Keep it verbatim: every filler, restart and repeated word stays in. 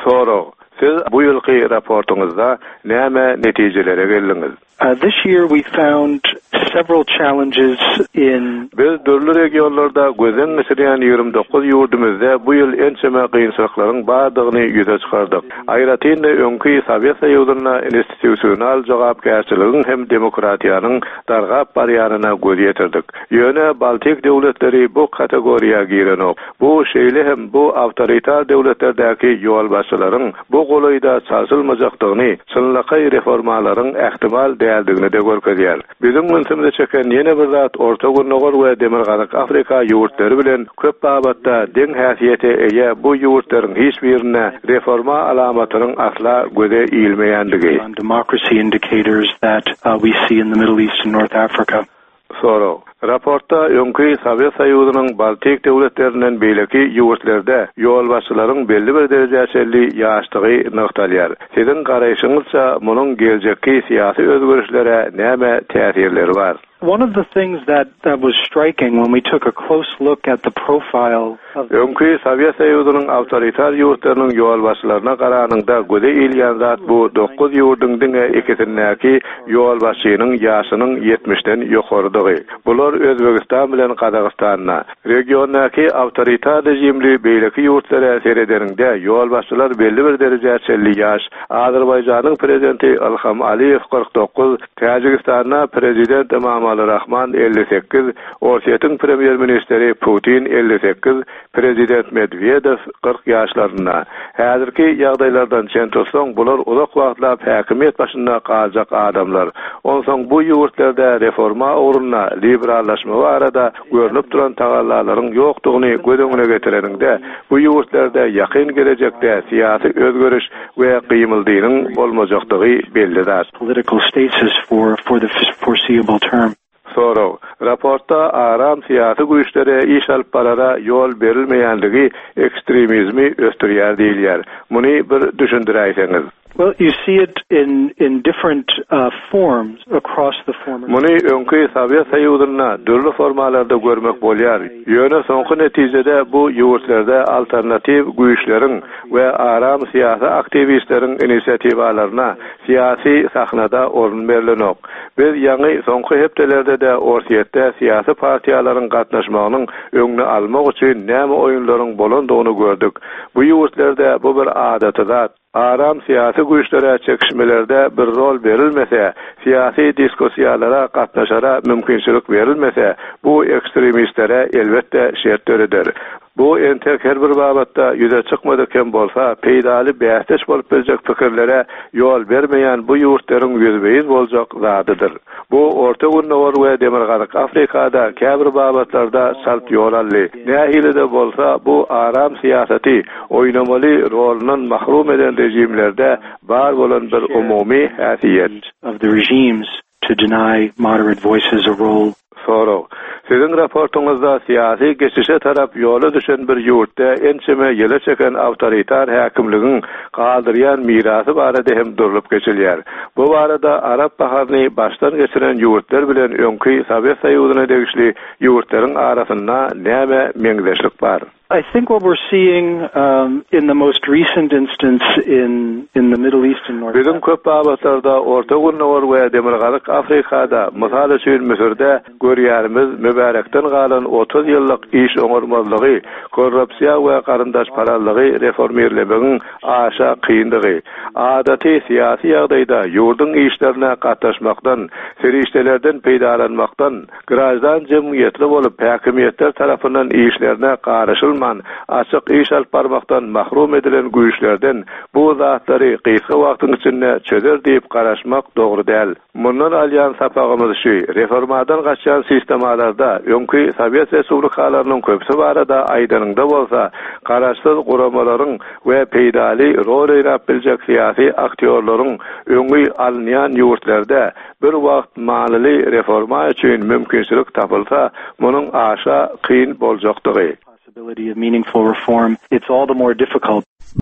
Soru, siz bu yılki raportunuzda näme netijelere geldiňiz? Uh, this year we found several challenges in Biz dörlü regionlarda gözen geçirýän ýygrimi dokuz ýurdumyzda bu ýyl ençeme kynçylyklaryň bardygyny ýüze çykardyk. Aýratynda öňkü Sowet Soýuzyna institusional jogapkärçiligiň hem demokratiýanyň dargap barýaryna göz ýetirdik. Ýöne Baltik döwletleri bu kategoriýa girenok. Bu şeýle hem bu awtoritar döwletlerdäki ýol başçylaryň bu golaýda çarşylmajakdygyny, çynlyky reformalaryň ähtimal däldigini de görkezýär. Bizim münsimde çeken ýene bir zat Orta Gurnogor we Demirgazyk Afrika ýurtlary bilen köp babatda deň häsiýete eýe bu ýurtlaryň hiç birine reforma alamatynyň asla göze iýilmeýändigi. Democracy indicators that uh, we see in the Middle East and North Africa. Soru. Raportda öňkü Sowet Soýuzynyň Baltik döwletlerinden beýleki ýurtlarda ýol başçylaryň belli bir derejäçeli ýaşdygy noktalýar. Siziň garaýşyňyzça munyň geljekki syýasy özgörüşlere näme täsirleri bar? One of the things that, that was striking when we took a close look at the profile of öňkü Sowet Soýuzynyň awtoritar ýurtlarynyň ýol başçylaryna garanyňda göze ilýän zat bu dokuz ýurdyň diňe ikisindäki ýol başçynyň ýaşynyň ýetmişden ýokarydygy. Bular Özbegistan bilen Kazakstanda regiondaki awtoritar rejimli beýleki ýurtlara seredeninde ýol başçylar belli bir derejäçeli ýaş. Azerbaýjanyň prezidenti Ilham Aliýew kırk dokuz, Täjikistanda prezident Emomali Rahman elli sekiz, Orsiýatyň premier ministri Putin elli sekiz, prezident Medvedew kırk ýaşlarynda. Häzirki ýagdaýlardan çentosoň bular uzak wagtlap häkimiýet başynda galjak adamlar. Onsoň bu ýurtlarda reforma uğruna liberallaşma arada görünüp duran tagallalaryň ýokdugyny göz öňüne getireninde bu ýurtlarda ýakyn gelecekde syýasy özgörüş we gymyldygynyň bolmajakdygy bellidir. Political status for for the foreseeable term. Soru. Raportda aram syýasy güýçlere iş alyp barara ýol berilmeýändigi ekstremizmi östürýär diýilýär. Muny bir düşündiräýseňiz. Well, you see it in in different uh, forms across the former. Muny öňkü Sowet Soýuzyna dürli formalarda görmek bolýar. Ýöne soňky netijede bu ýurtlarda alternativ güýçleriň we aram syýasy aktivistleriň inisiatiwalaryna syýasy sahnada orun berilenok. Biz ýa-ni soňky hepdelerde de Orsiýetde syýasy partiýalaryň gatnaşmagynyň öňüni almak üçin näme oýunlaryň bolandygyny gördük. Bu ýurtlarda bu bir adaty aram syýasy güýçlere çekişmelerde bir rol berilmese, syýasy diskussiýalara gatnaşara mümkinçilik berilmese, bu ekstremistlere elbetde şert töredir. Bu entek her bir babatda ýüze çykmadykken bolsa, peýdali bähtes bolup biljek pikirlere ýol bermeýän bu ýurtlaryň ýüzbeýiz boljak zadydyr. Bu Orta Gurnogor we Demirgazyk Afrikada käbir babatlarda salt ýol aldy. Nähilede bolsa bu aram syýasaty oýnamaly rolunyň mahrum eden rejimlerde bar bolan bir umumy häsiýet of the regimes to deny moderate voices a role. Soru. Siziň raportuňyzda syýasy geçişe tarap ýola düşen bir ýurtda ençeme ýele çeken awtoritar häkimligiň galdyrýan mirasy barada hem durulup geçilýär. Bu barada Arap baharyny başdan geçiren ýurtlar bilen öňkü Sowet Soýuzyna degişli ýurtlaryň arasynda näme meňzeşlik bar? I think what we're seeing um, in the most recent instance in in the Middle East and North Africa. Bizim köp babatlarda Orta Gurnogor we Demirgazyk Afrikada, mysal üçin Misirde görýärimiz mübarekden galan otuz ýyllyk iş oňurmazlygy, korrupsiýa we garyndaş paralygy reformerlemegin aşa kyndygy, adaty syýasy ýagdaýda ýurdun işlerine gatnaşmakdan, serişdelerden peýdalanmakdan, grajdan jemgyýetli bolup häkimiýetler tarapyndan işlerine garaşyl açık iş alyp barmaktan mahrum edilen güýçlerden bu zatlary kysga wagtyň içinde çözer diýip garaşmak dogry däl. Mundan alýan sapagymyz şu, reformadan gaçan sistemalarda öňkü Sowet respublikalarynyň köpsi barada aýdanyňda bolsa, garaşsyz guramalaryň we peýdali rol oýnap biljek syýasy aktýorlaryň öňü alynýan ýurtlarda bir wagt manaly reforma üçin mümkinçilik tapylsa, munyň aşa kyn boljakdygy. Of meaningful reform, it's all the more difficult